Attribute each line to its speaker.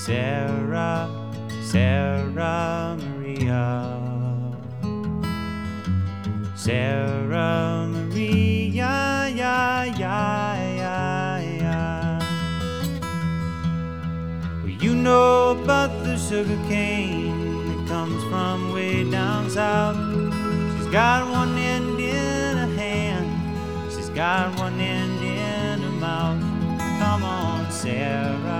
Speaker 1: Sarah, Sarah Maria. Sarah Maria, yeah, yeah, yeah, yeah. Well, you know about the sugar cane that comes from way down south. She's got one end in her hand, she's got one end in her mouth. Come on, Sarah.